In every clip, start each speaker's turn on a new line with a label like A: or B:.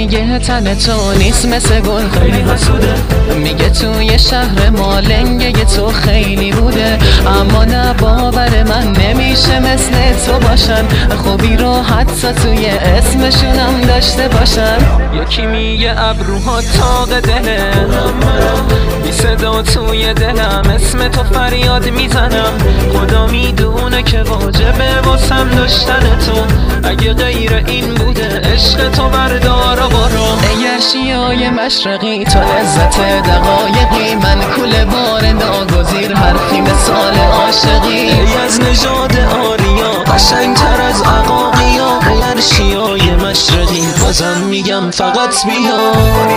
A: میگه تن تو نیست مثل گل خیلی حسوده، میگه توی شهر ما لنگه تو خیلی بوده، اما نه باور من نمیشه مثل تو باشن، خوبی رو حتی توی اسمشونم داشته باشن. یکی میگه ابروها تاق دله، بی صدا توی دلم اسم تو فریاد میزنم، خدا میدونه که واجبه واسم داشتن تو، اگه غیر این بوده عشق تو بردار و برو. اگر شیای مشرقی تو لذت دقایقی، من کوله بار ناگزیر حرفی مثال عاشقی. ای از نژاد آریا قشنگتر از عقاقیا، اگر شیای مشرقی بازم میگم فقط بیا.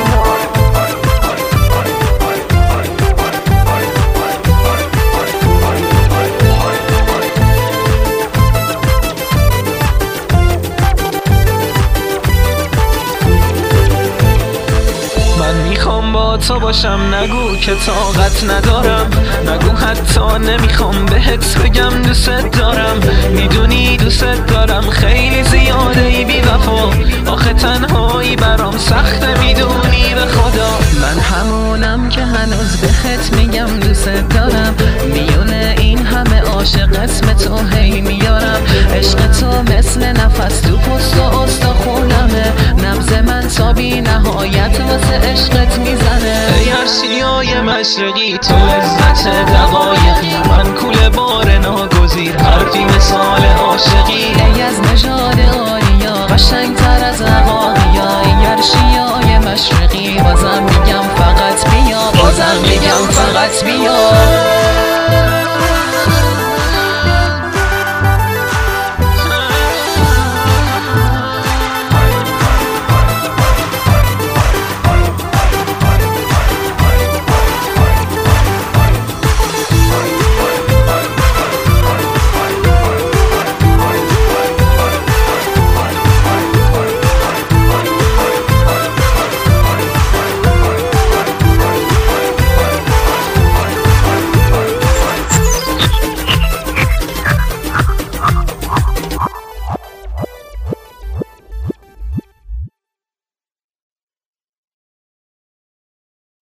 A: میخوام با تو باشم، نگو که طاقت ندارم، نگو حتی نمیخوام بهت بگم دوست دارم، میدونی دوست دارم خیلی زیاده ای بی وفا، آخه تنهایی برام سخته میدونی به خدا. من همونم که هنوز بهت میگم دوست دارم، میونه این همه عاشق اسم تو هی میارم، عشق تو مثل نفس تو پست و استخونمه، نبض من تا بی نهایت واسه عشقت میزنه. ای شیای مشرقی تو لذت دقایقی، من کوله با